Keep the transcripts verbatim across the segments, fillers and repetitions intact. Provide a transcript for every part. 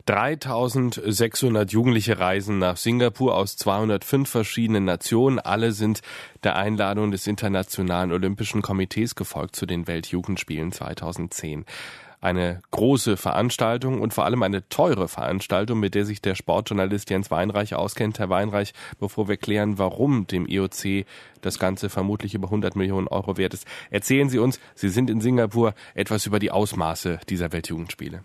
dreitausendsechshundert Jugendliche reisen nach Singapur aus zweihundertfünf verschiedenen Nationen. Alle sind der Einladung des Internationalen Olympischen Komitees gefolgt zu den Weltjugendspielen zweitausendzehn. Eine große Veranstaltung und vor allem eine teure Veranstaltung, mit der sich der Sportjournalist Jens Weinreich auskennt. Herr Weinreich, bevor wir klären, warum dem I O C das Ganze vermutlich über hundert Millionen Euro wert ist, erzählen Sie uns, Sie sind in Singapur, etwas über die Ausmaße dieser Weltjugendspiele.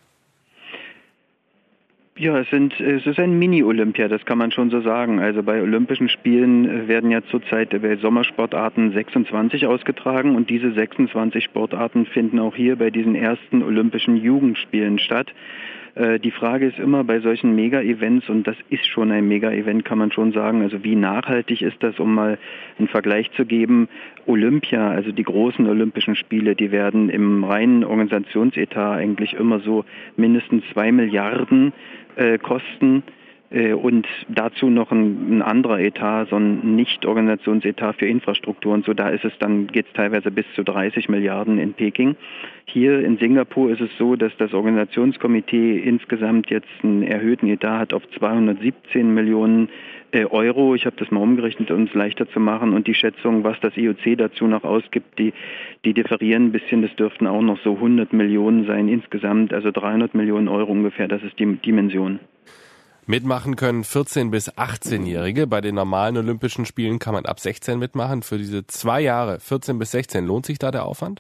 Ja, es sind, es ist ein Mini-Olympia, das kann man schon so sagen. Also bei Olympischen Spielen werden ja zurzeit bei Sommersportarten sechsundzwanzig ausgetragen und diese sechsundzwanzig Sportarten finden auch hier bei diesen ersten Olympischen Jugendspielen statt. Die Frage ist immer bei solchen Mega-Events, und das ist schon ein Mega-Event, kann man schon sagen, also wie nachhaltig ist das, um mal einen Vergleich zu geben. Olympia, also die großen Olympischen Spiele, die werden im reinen Organisationsetat eigentlich immer so mindestens zwei Milliarden äh, kosten. Und dazu noch ein, ein anderer Etat, so ein Nicht-Organisationsetat für Infrastruktur und so, da ist es dann, geht es teilweise bis zu dreißig Milliarden in Peking. Hier in Singapur ist es so, dass das Organisationskomitee insgesamt jetzt einen erhöhten Etat hat auf zweihundertsiebzehn Millionen Euro. Ich habe das mal umgerechnet, um es leichter zu machen. Und die Schätzung, was das I O C dazu noch ausgibt, die, die differieren ein bisschen. Das dürften auch noch so hundert Millionen sein insgesamt, also dreihundert Millionen Euro ungefähr. Das ist die Dimension. Mitmachen können vierzehn- bis achtzehnjährige. Bei den normalen Olympischen Spielen kann man ab sechzehn mitmachen. Für diese zwei Jahre, vierzehn bis sechzehn, lohnt sich da der Aufwand?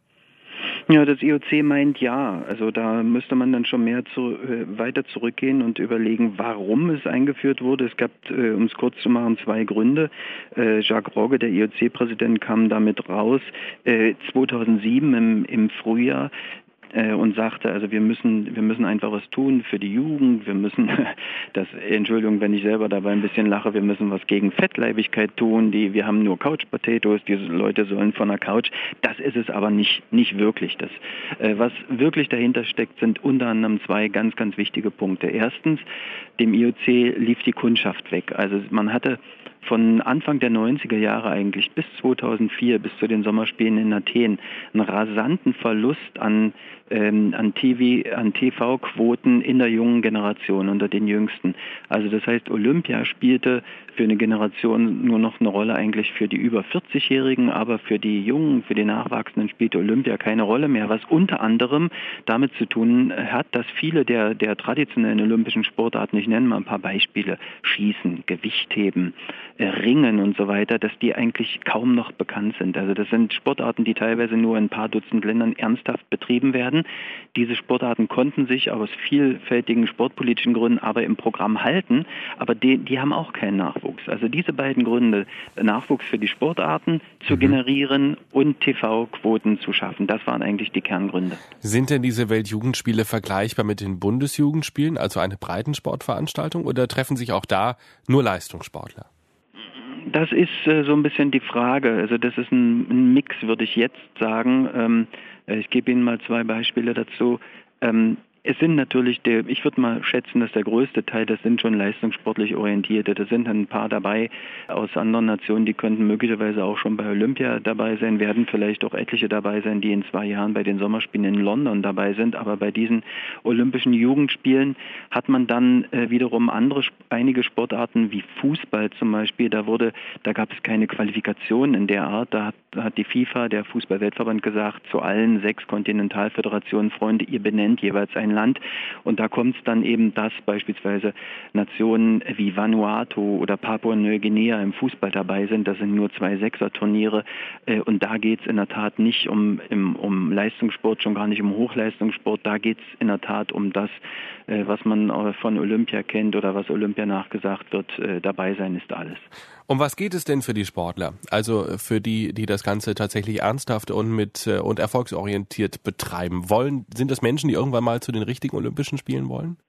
Ja, das I O C meint ja. Also da müsste man dann schon mehr zu, äh, weiter zurückgehen und überlegen, warum es eingeführt wurde. Es gab, äh, um es kurz zu machen, zwei Gründe. Äh, Jacques Rogge, der I O C-Präsident, kam damit raus äh, zweitausendsieben im, im Frühjahr und sagte, also wir müssen, wir müssen einfach was tun für die Jugend, wir müssen, das, Entschuldigung, wenn ich selber dabei ein bisschen lache, wir müssen was gegen Fettleibigkeit tun, die, wir haben nur Couch Potatoes, diese Leute sollen von der Couch, das ist es aber nicht, nicht wirklich. Das, was wirklich dahinter steckt, sind unter anderem zwei ganz, ganz wichtige Punkte. Erstens, dem I O C lief die Kundschaft weg. Also man hatte von Anfang der neunziger Jahre eigentlich bis zweitausendvier, bis zu den Sommerspielen in Athen, einen rasanten Verlust an, ähm, an T V, an T V-Quoten in der jungen Generation, unter den Jüngsten. Also das heißt, Olympia spielte für eine Generation nur noch eine Rolle eigentlich für die über vierzigjährigen, aber für die Jungen, für die Nachwachsenden spielte Olympia keine Rolle mehr, was unter anderem damit zu tun hat, dass viele der, der traditionellen olympischen Sportarten, ich nenne mal ein paar Beispiele, Schießen, Gewichtheben, Ringen und so weiter, dass die eigentlich kaum noch bekannt sind. Also das sind Sportarten, die teilweise nur in ein paar Dutzend Ländern ernsthaft betrieben werden. Diese Sportarten konnten sich aus vielfältigen sportpolitischen Gründen aber im Programm halten, aber die, die haben auch keinen Nachwuchs. Also diese beiden Gründe, Nachwuchs für die Sportarten zu mhm. generieren und T V-Quoten zu schaffen, das waren eigentlich die Kerngründe. Sind denn diese Weltjugendspiele vergleichbar mit den Bundesjugendspielen, also eine Breitensportveranstaltung, oder treffen sich auch da nur Leistungssportler? Das ist äh, so ein bisschen die Frage. Also das ist ein, ein Mix, würde ich jetzt sagen. Ähm, ich gebe Ihnen mal zwei Beispiele dazu. Ähm, Es sind natürlich, der, ich würde mal schätzen, dass der größte Teil, das sind schon leistungssportlich Orientierte. Da sind ein paar dabei aus anderen Nationen, die könnten möglicherweise auch schon bei Olympia dabei sein, werden vielleicht auch etliche dabei sein, die in zwei Jahren bei den Sommerspielen in London dabei sind. Aber bei diesen Olympischen Jugendspielen hat man dann äh, wiederum andere, einige Sportarten wie Fußball zum Beispiel. Da wurde, da gab es keine Qualifikation in der Art. Da hat, da hat die FIFA, der Fußball-Weltverband, gesagt, zu allen sechs Kontinentalföderationen, Freunde, ihr benennt jeweils ein Land. Und da kommt es dann eben, dass beispielsweise Nationen wie Vanuatu oder Papua-Neuguinea im Fußball dabei sind. Das sind nur zwei Sechser-Turniere. Und da geht es in der Tat nicht um, um Leistungssport, schon gar nicht um Hochleistungssport. Da geht es in der Tat um das, was man von Olympia kennt oder was Olympia nachgesagt wird. Dabei sein ist alles. Um was geht es denn für die Sportler? Also für die, die das Ganze tatsächlich ernsthaft und mit und erfolgsorientiert betreiben wollen? Sind das Menschen, die irgendwann mal zu den richtigen Olympischen Spielen wollen?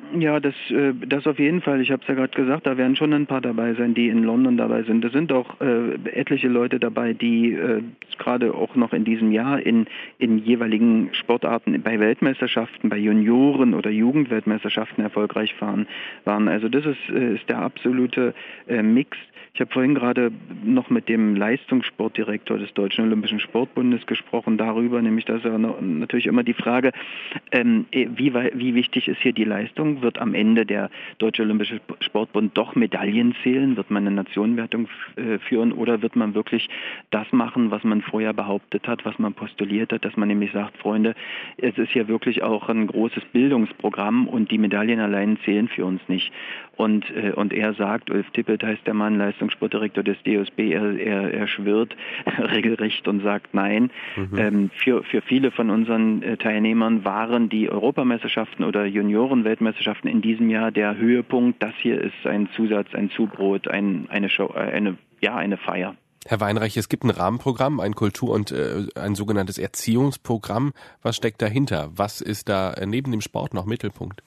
Ja, das, äh, das auf jeden Fall. Ich habe es ja gerade gesagt, da werden schon ein paar dabei sein, die in London dabei sind. Es sind auch äh, etliche Leute dabei, die äh, gerade auch noch in diesem Jahr in, in jeweiligen Sportarten bei Weltmeisterschaften, bei Junioren- oder Jugendweltmeisterschaften erfolgreich fahren, waren. Also das ist, äh, ist der absolute äh, Mix. Ich habe vorhin gerade noch mit dem Leistungssportdirektor des Deutschen Olympischen Sportbundes gesprochen darüber, nämlich dass er natürlich immer die Frage, ähm, wie, wie wichtig ist hier die Leistung? Wird am Ende der Deutsche Olympische Sportbund doch Medaillen zählen? Wird man eine Nationenwertung äh, führen oder wird man wirklich das machen, was man vorher behauptet hat, was man postuliert hat, dass man nämlich sagt, Freunde, es ist ja wirklich auch ein großes Bildungsprogramm und die Medaillen allein zählen für uns nicht. Und, äh, und er sagt, Ulf Tippelt heißt der Mann, Leistungssportdirektor des D O S B, er, er, er schwört regelrecht und sagt nein. Mhm. Ähm, für, für viele von unseren äh, Teilnehmern waren die Europameisterschaften oder Junioren-Weltmeisterschaften in diesem Jahr der Höhepunkt. Das hier ist ein Zusatz, ein Zubrot, ein, eine Show, äh, eine, ja, eine Feier. Herr Weinreich, es gibt ein Rahmenprogramm, ein Kultur- und äh, ein sogenanntes Erziehungsprogramm. Was steckt dahinter? Was ist da neben dem Sport noch Mittelpunkt?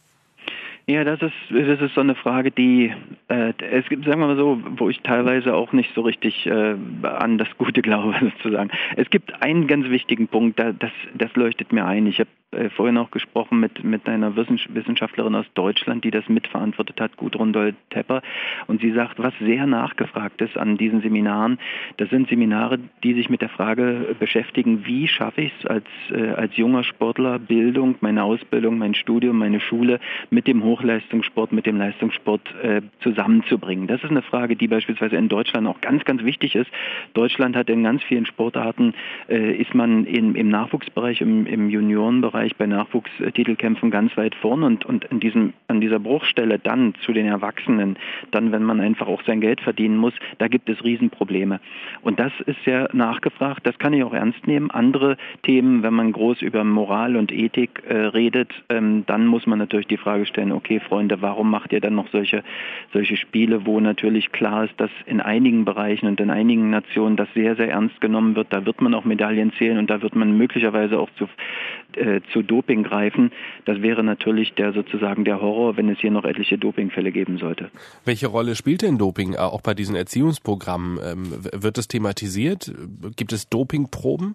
Ja, das ist das ist so eine Frage, die äh, es gibt, sagen wir mal so, wo ich teilweise auch nicht so richtig äh, an das Gute glaube, sozusagen. Es gibt einen ganz wichtigen Punkt, da, das das leuchtet mir ein. Ich habe äh, vorhin auch gesprochen mit mit einer Wissenschaftlerin aus Deutschland, die das mitverantwortet hat, Gudrun Doll-Tepper, und sie sagt, was sehr nachgefragt ist an diesen Seminaren, das sind Seminare, die sich mit der Frage beschäftigen, wie schaffe ich es als äh, als junger Sportler Bildung, meine Ausbildung, mein Studium, meine Schule mit dem Hochleistungssport, mit dem Leistungssport äh, zusammenzubringen. Das ist eine Frage, die beispielsweise in Deutschland auch ganz, ganz wichtig ist. Deutschland hat in ganz vielen Sportarten, äh, ist man in, im Nachwuchsbereich, im, im Juniorenbereich bei Nachwuchstitelkämpfen ganz weit vorn und, und in diesem, an dieser Bruchstelle dann zu den Erwachsenen, dann wenn man einfach auch sein Geld verdienen muss, da gibt es Riesenprobleme. Und das ist sehr nachgefragt, das kann ich auch ernst nehmen. Andere Themen, wenn man groß über Moral und Ethik äh, redet, ähm, dann muss man natürlich die Frage stellen, okay, Freunde, warum macht ihr dann noch solche, solche Spiele, wo natürlich klar ist, dass in einigen Bereichen und in einigen Nationen das sehr, sehr ernst genommen wird. Da wird man auch Medaillen zählen und da wird man möglicherweise auch zu, äh, zu Doping greifen. Das wäre natürlich der sozusagen der Horror, wenn es hier noch etliche Dopingfälle geben sollte. Welche Rolle spielt denn Doping auch bei diesen Erziehungsprogrammen? Ähm, wird das thematisiert? Gibt es Dopingproben?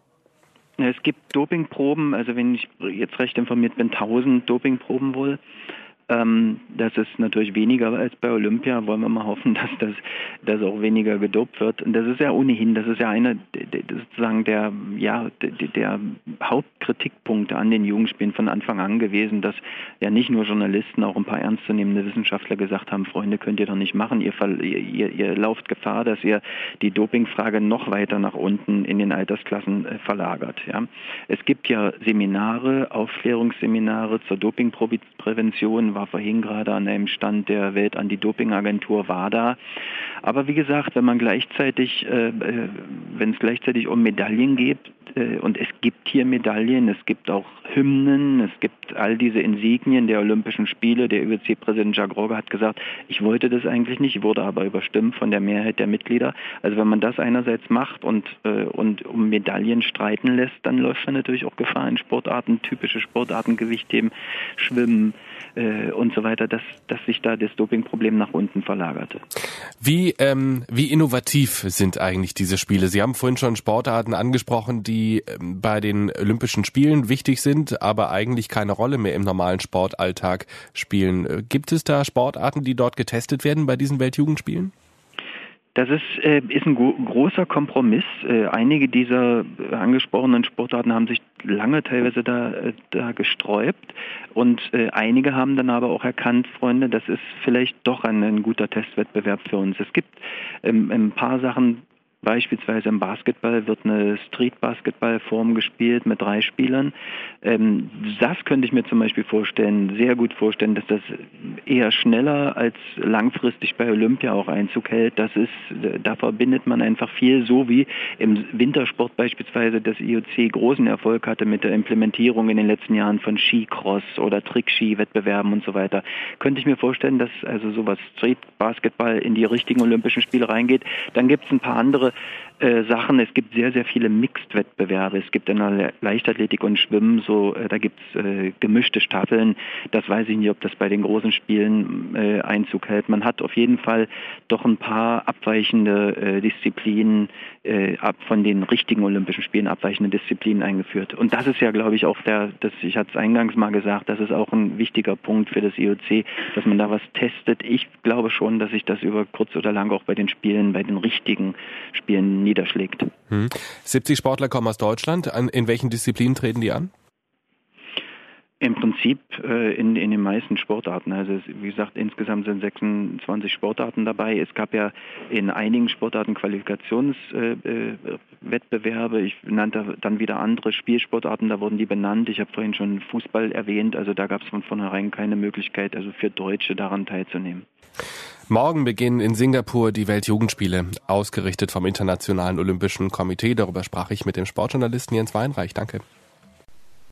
Es gibt Dopingproben, also wenn ich jetzt recht informiert bin, tausend Dopingproben wohl. Ähm, das ist natürlich weniger als bei Olympia. Wollen wir mal hoffen, dass das dass auch weniger gedopt wird. Und das ist ja ohnehin, das ist ja einer sozusagen der ja der, der Hauptkritikpunkte an den Jugendspielen von Anfang an gewesen, dass ja nicht nur Journalisten, auch ein paar ernstzunehmende Wissenschaftler gesagt haben, Freunde, könnt ihr doch nicht machen, ihr, ihr, ihr, ihr lauft Gefahr, dass ihr die Dopingfrage noch weiter nach unten in den Altersklassen äh, verlagert. Ja. Es gibt ja Seminare, Aufklärungsseminare zur Dopingprävention, war vorhin gerade an einem Stand der Welt-Anti-Doping-Agentur WADA. Aber wie gesagt, wenn man gleichzeitig, äh, wenn es gleichzeitig um Medaillen geht, äh, und es gibt hier Medaillen, es gibt auch Hymnen, es gibt all diese Insignien der Olympischen Spiele. Der I O C-Präsident Jacques Rogge hat gesagt, ich wollte das eigentlich nicht, wurde aber überstimmt von der Mehrheit der Mitglieder. Also wenn man das einerseits macht und, äh, und um Medaillen streiten lässt, dann läuft man natürlich auch Gefahr in Sportarten, typische Sportarten, Gewichtheben, Schwimmen, und so weiter, dass, dass sich da das Dopingproblem nach unten verlagerte. Wie, ähm, wie innovativ sind eigentlich diese Spiele? Sie haben vorhin schon Sportarten angesprochen, die ähm, bei den Olympischen Spielen wichtig sind, aber eigentlich keine Rolle mehr im normalen Sportalltag spielen. Gibt es da Sportarten, die dort getestet werden bei diesen Weltjugendspielen? Das ist, äh, ist ein go- großer Kompromiss. Äh, einige dieser angesprochenen Sportarten haben sich lange teilweise da, äh, da gesträubt und äh, einige haben dann aber auch erkannt, Freunde, das ist vielleicht doch ein, ein guter Testwettbewerb für uns. Es gibt ähm, ein paar Sachen. Beispielsweise im Basketball wird eine Street-Basketball-Form gespielt mit drei Spielern. Ähm, das könnte ich mir zum Beispiel vorstellen, sehr gut vorstellen, dass das eher schneller als langfristig bei Olympia auch Einzug hält. Das ist, da verbindet man einfach viel, so wie im Wintersport beispielsweise das I O C großen Erfolg hatte mit der Implementierung in den letzten Jahren von Skicross oder Trickski-Wettbewerben und so weiter. Könnte ich mir vorstellen, dass also sowas Street-Basketball in die richtigen Olympischen Spiele reingeht. Dann gibt es ein paar andere äh, Sachen. Es gibt sehr, sehr viele Mixed-Wettbewerbe. Es gibt in der Leichtathletik und Schwimmen so, äh, da gibt es äh, gemischte Staffeln. Das weiß ich nicht, ob das bei den großen Spielen äh, Einzug hält. Man hat auf jeden Fall doch ein paar abweichende äh, Disziplinen, äh, ab von den richtigen Olympischen Spielen abweichende Disziplinen eingeführt. Und das ist ja, glaube ich, auch der, das, ich hatte es eingangs mal gesagt, das ist auch ein wichtiger Punkt für das I O C, dass man da was testet. Ich glaube schon, dass sich das über kurz oder lang auch bei den Spielen, bei den richtigen Spielen niederschlägt. Hm. siebzig Sportler kommen aus Deutschland. In welchen Disziplinen treten die an? Im Prinzip äh, in, in den meisten Sportarten. Also es, wie gesagt, insgesamt sind sechsundzwanzig Sportarten dabei. Es gab ja in einigen Sportarten Qualifikationswettbewerbe. Äh, äh, ich nannte dann wieder andere Spielsportarten, da wurden die benannt. Ich habe vorhin schon Fußball erwähnt. Also da gab es von vornherein keine Möglichkeit, also für Deutsche daran teilzunehmen. Morgen beginnen in Singapur die Weltjugendspiele, ausgerichtet vom Internationalen Olympischen Komitee. Darüber sprach ich mit dem Sportjournalisten Jens Weinreich. Danke.